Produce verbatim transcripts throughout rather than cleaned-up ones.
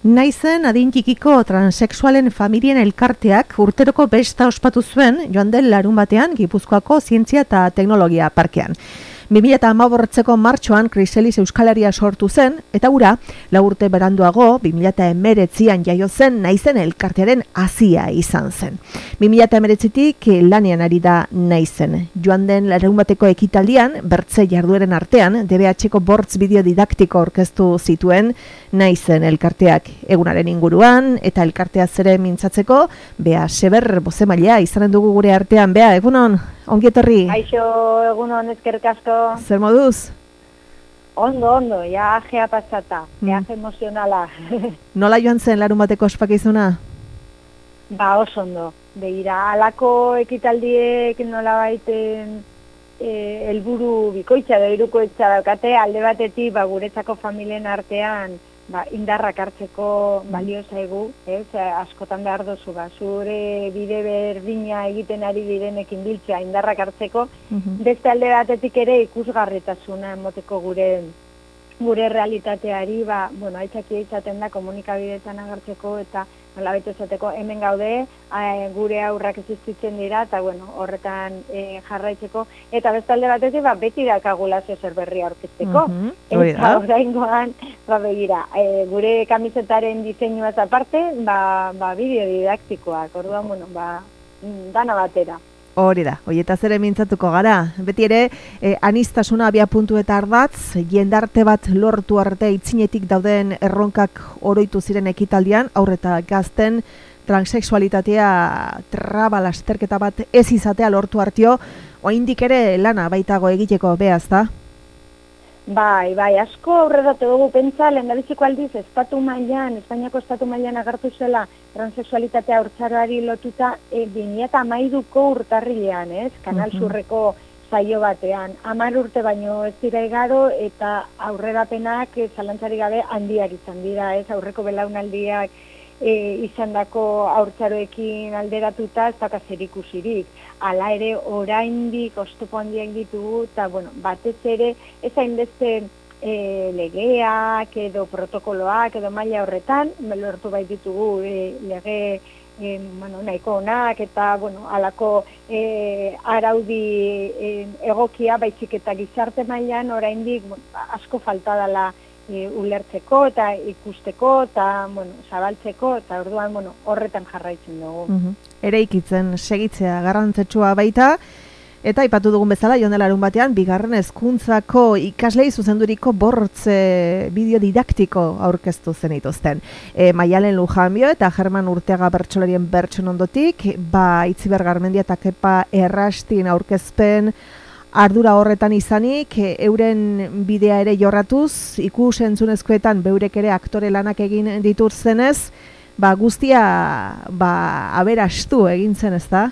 Naizen adin txikiko transexualen familien elkarteak urteroko besta ospatu zuen joan den larun batean Gipuzkoako Zientzia eta Teknologia Parkean. bi mila hamabosteeko martxoan Kriselis Euskal Herria sortu zen, eta ura, lau urte beranduago, bi mila hemeretzian jaio zen Naizen elkartearen hazia izan zen. bi mila hemeretzitik lanean ari da Naizen. Joan den larun bateko ekitaldian, bertze jardueren artean, D B Hko bortz bideo didaktiko aurkeztu zituen Naizen elkarteak egunaren inguruan, eta elkartea zere mintzatzeko, Bea Seber bozemailea izanen dugu gure artean. Bea, egunon, ongi etorri. Aixo, egunon, ezkerrik asko. Zer moduz? Ondo, ondo, ja ajea pasata, mm. ja emozionala. Nola joan zen larun bateko ospakizuna? Ba, oso ondo. Begira, alako ekitaldiek nola baiten e, elburu bikoitza edo hirukoitza daukate, alde batetik ba, guretzako familien artean ba, indarrak hartzeko balio zaigu, ez? Askotan behar dozu, ba, zure bide berdina egiten ari direnekin biltzea indarrak hartzeko, mm-hmm. Beste alde batetik ere ikusgarritasuna emoteko gure gure realitateari, ba, bueno, aitzakia izaten da komunikabideetan agertzeko eta nolabait esateko hemen gaude, a, gure aurrak existitzen dira eta bueno, horretan e, jarraitzeko eta beste alde batetik ba, beti dakagula zer berria aurkezteko. Mm-hmm. Eta oraingoan, ba, begira, e, gure kamisetaren diseinuaz aparte, ba, ba, bideo didaktikoak, orduan, bueno, ba, dana batera. Hori da, horietaz ere mintzatuko gara. Beti ere, eh, anistasuna abia puntu eta ardatz, jendarte bat lortu arte itzinetik dauden erronkak oroitu ziren ekitaldian, aurreta gazten transexualitatea traba lasterketa bat ez izatea lortu hartio, oraindik ere lana baitago egiteko, Beaz da? Bai, bai, asko aurreratu dugu pentsa, lehendabiziko aldiz, estatu mailan, Espainiako estatu mailan agertu zela transexualitatea haurtzaroari lotuta e, bi mila hamairuko urtarrilean, ez? Kanal Surreko saio batean. Hamar urte baino ez dira igaro eta aurrerapenak e, zalantzarik gabe handiak izan dira, ez? Aurreko belaunaldiak e, izandako haurtzaroekin alderatuta ez daka zerikusirik. Hala ere oraindik oztopo handiak ditugu eta bueno, batez ere ez hainbeste e, legeak edo protokoloak edo maila horretan, lortu bai ditugu e, lege e, bueno, nahiko onak eta bueno, halako e, araudi e, egokia baizik eta gizarte mailan oraindik bueno, asko falta dela e, ulertzeko eta ikusteko eta bueno, zabaltzeko eta orduan bueno, horretan jarraitzen dugu. Mm-hmm. Eraikitzen segitzea garrantzetsua baita, eta aipatu dugun bezala, joan larun batean, bigarren hezkuntzako ikaslei zuzenduriko bortz e, bideo didaktiko aurkeztu zenituzten. E, Maialen Lujanbio eta German Urteaga bertsolarien bertson ondotik, ba Itziber Garmendia eta Kepa Errastin aurkezpen ardura horretan izanik, e, euren bidea ere jorratuz, ikus entzunezkoetan beurek ere aktore lanak egin dituztenez, ba, guztia ba, aberastu egin zen, ez da?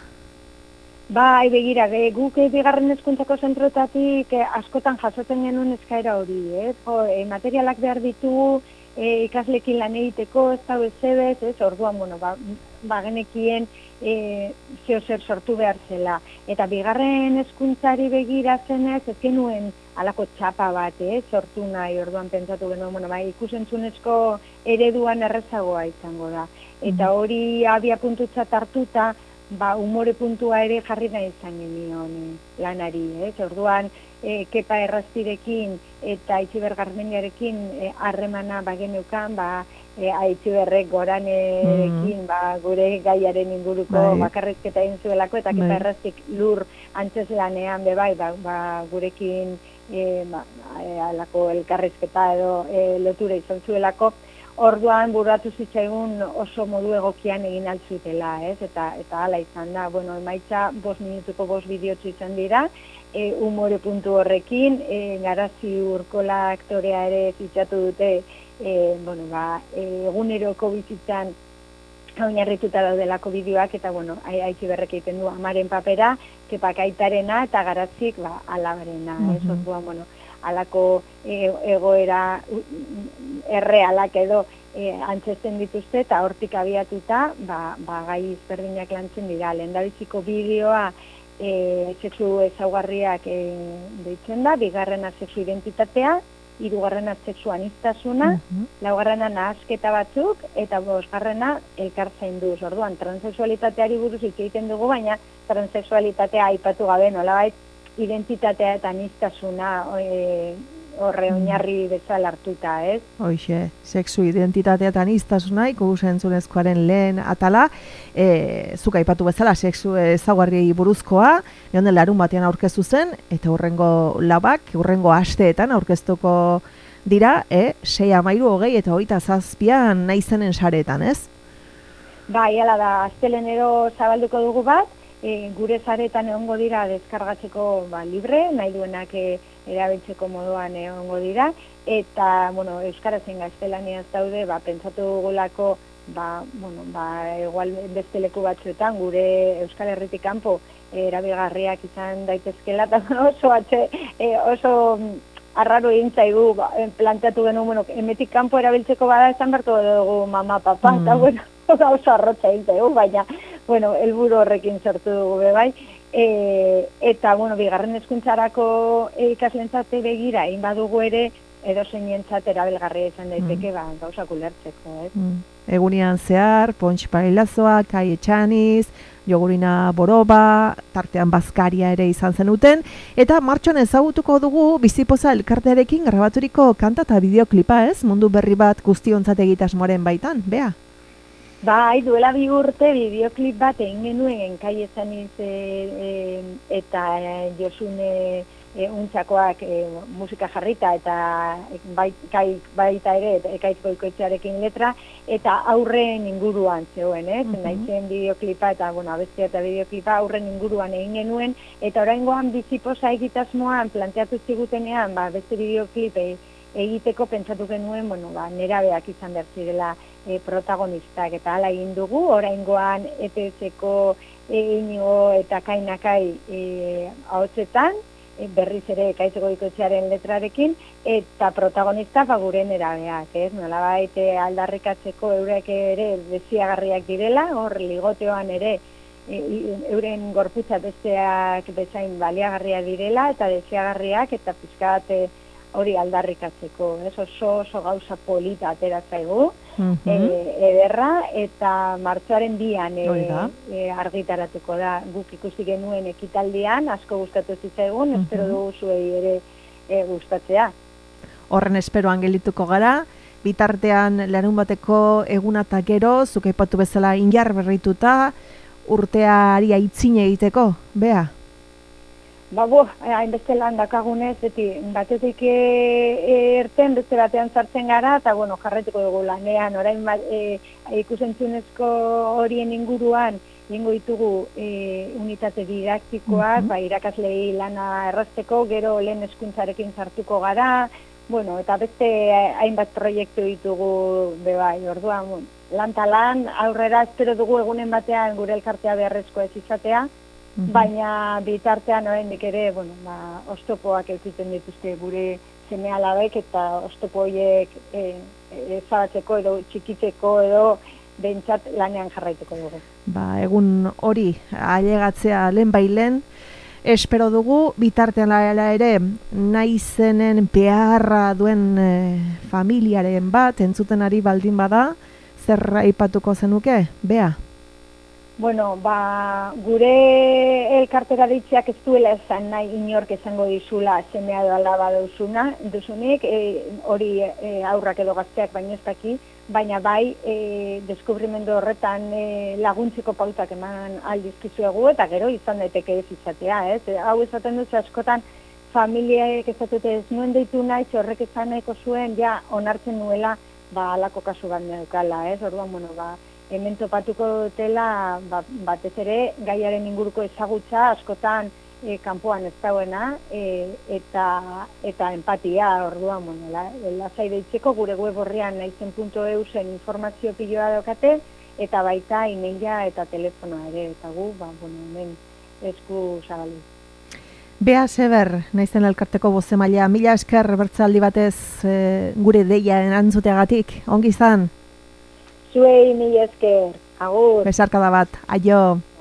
Bai, begira, ge, guk bigarren hezkuntzako zentroetatik eh, askotan jasotzen genuen eskaera hori, ez? Jo, eh, materialak behar ditugu, eh, ikaslekin lan egiteko, ez da bezebez, ez? Orduan, bueno, ba, ba genekien eh, zeo zer sortu behar zela. Eta bigarren hezkuntzari begira zenez, ez genuen halako txapa bat, eh, sortu nahi, orduan pentsatu genuen, bueno, bai, ikusentzunezko ereduan errezagoa izango da. Eta hori abia puntutzat hartuta, ba, umore puntua ere jarri nahi izan genion eh, lanari, ez? Orduan, eh, Kepa Errastirekin eta Itziber Garmendiarekin harremana eh, bageneukan, ba, eh, Itziberrek Goranerekin, mm. ba, gure gaiaren inguruko bai. Bakarrizketa egin zuelako, eta Kepa Errastik lur antzeslanean bebai, ba, ba, gurekin E, ba, e, alako elkarrizketa edo e, lotura izan zuelako, orduan buratu zitzaigun oso modu egokian egin altzutela, ez? Eta, eta hala izan da, bueno, emaitza bost minutuko bost bideotzu izan dira, e, umore puntu horrekin, e, Garazi Urkola aktorea ere fitxatu dute, e, bueno, ba, e, eguneroko bizitzan oinarrituta daudelako bideoak eta bueno, Aitzi berrek egiten du amaren papera, Kepak aitarena eta Garazik ba, alabarena. Mm-hmm. Ez orduan, bueno, alako e, egoera errealak edo e, antzesten dituzte eta hortik abiatuta ba, ba, gai izberdinak lantzen dira. Lehendabiziko bideoa e, sexu ezaugarriak e, deitzen da, bigarrena sexu identitatea, hirugarrena sexu aniztasuna, Mhm. laugarrena nahasketa batzuk, eta bosgarrena elkartzainduz. Orduan, transexualitateari buruz hitz egiten dugu, baina transexualitatea aipatu gabe nolabait identitatea eta aniztasuna e, horre oinarri bezala hartuta, ez? Hoixe, sexu identitatea eta aniztasuna ikusi entzunezkoaren lehen atala, e, zuk aipatu bezala sexu ezaugarriei buruzkoa, egon den larun batean aurkeztu zen, eta hurrengo labak, hurrengo asteetan aurkeztuko dira, e, sei amairu hogei eta hogeita zazpian naizenen saretan, ez? Bai, hala da, astelenero zabalduko dugu bat, e, gure saretan egongo dira deskargatzeko ba, libre, nahi duenak e, erabiltzeko moduan egongo dira, eta, bueno, euskarazen gaztelaniaz daude, ba, pentsatu dugulako, ba, bueno, ba, igual beste leku batzuetan, gure Euskal Herritik kanpo e, erabilgarriak izan daitezkela, eta oso, atxe, e, oso arraro egin zaigu, ba, planteatu genuen, bueno, emetik kanpo erabiltzeko bada esan bertu dugu mama, papa, mm. eta, bueno, oso arrotza egin zaigu, baina, bueno, helburu horrekin sortu dugu, bai. E, eta, bueno, bigarren hezkuntzarako ikaslentzate begira, egin badugu ere, edo zeinentzat erabilgarria izan daiteke, mm. ba, gauzak ulertzeko, ez? Mm. Egunian zehar, Pontx Pailazoa, Kai Etxaniz, Jogurina Boroba, tartean Bazkaria ere izan zenuten, eta martxoan ezagutuko dugu Bizipoza elkartearekin grabaturiko kanta eta bideoklipa, ez? Mundu berri bat guztiontzat egitasmoaren baitan, bea? Bai, duela bi urte bideoklip bat egin genuen Kai Etxaniz e, e, eta e, Josune e, untxakoak e, musika jarrita eta bai, kai, baita ere Ekaitz Goikoetxearekin letra eta aurren inguruan zegoen, ez? Mm-hmm. Naizen bideoklipa eta, bueno, abestia eta bideoklipa aurren inguruan egin genuen eta oraingoan Bizipoza egitasmoan planteatu zigutenean, ba, beste bideoklip e, egiteko pentsatu genuen, bueno, ba, nerabeak izan behar zirela e, protagonistak eta hala egin dugu, oraingoan E T S-ko e, Inigo eta Kainakai e, ahotsetan, e, berriz ere Ekaitz Goikoetxearen letrarekin, eta protagonista ba, gure nerabeak, ez? Nolabait aldarrikatzeko eurek ere desiagarriak direla, hor ligoteoan ere e, euren gorputza besteak bezain baliagarria direla, eta desiagarriak eta pizkat hori aldarrikatzeko, ez? Oso, oso gauza polita atera zaigu, mm-hmm. e, ederra, eta martxoaren bian e, e, argitaratuko da. Guk ikusi genuen ekitaldian, asko gustatu zitzaigun, mm-hmm. espero dugu zuei ere e, gustatzea. Horren esperoan gelituko gara, bitartean larun bateko eguna eta gero, zuk aipatu bezala injar berrituta, urteari aitzine egiteko, bea? Ba, bo, hainbeste lan dakagunez, beti, batetik e, erten, beste batean sartzen gara, eta, bueno, jarretuko dugu lanean, orain e, ikusentzunezko horien inguruan, ingo ditugu e, unitate didaktikoak, mm-hmm. ba, irakaslei lana errazteko, gero lehen hezkuntzarekin sartuko gara, bueno, eta beste hainbat proiektu ditugu bebai, orduan, bon, lan talan, aurrera espero dugu egunen batean gure elkartea beharrezkoa ez izatea, Mm-hmm. baina bitartean oraindik ere, bueno, ba, oztopoak edukitzen dituzte gure seme-alabek eta oztopo horiek e, ezabatzeko edo txikitzeko edo behintzat lanean jarraituko dugu. Ba, egun hori ailegatzea lehen bailen, espero dugu, bitartean laela ere naizenen beharra duen e, familiaren bat, entzuten ari baldin bada, zer aipatuko zenuke, bea? Bueno, ba, gure elkartera ditziak ez duela esan nahi inork esango dizula semea edo alaba duzuna, duzunik, e, hori e, aurrak edo gazteak baino ez daki, baina bai e, deskubrimendu horretan e, laguntzeko pautak eman aldizkizuegu eta gero izan daiteke ez izatea, ez? E, hau esaten dut askotan familiaek ezatute ez nuen deitu nahi, horrek esan nahiko zuen, ja, onartzen nuela, ba, alako kasu bat neukala, ez? Orduan, bueno, ba, hemen topatuko dutela ba, batez ere gaiaren inguruko ezagutza askotan e, kanpoan ez dauena e, eta, eta empatia orduan, bueno, la, lasai deitzeko gure web horrian naizen puntu e u zen informazio piloa daukate eta baita emaila eta telefonoa ere eta gu, ba, bueno, hemen esku zabalu. Bea Seber, naizen elkarteko bozemailea, mila esker bertzaldi batez e, gure deia erantzuteagatik, ongi izan? Zuei mila esker, agur. Besarkada bat, aio.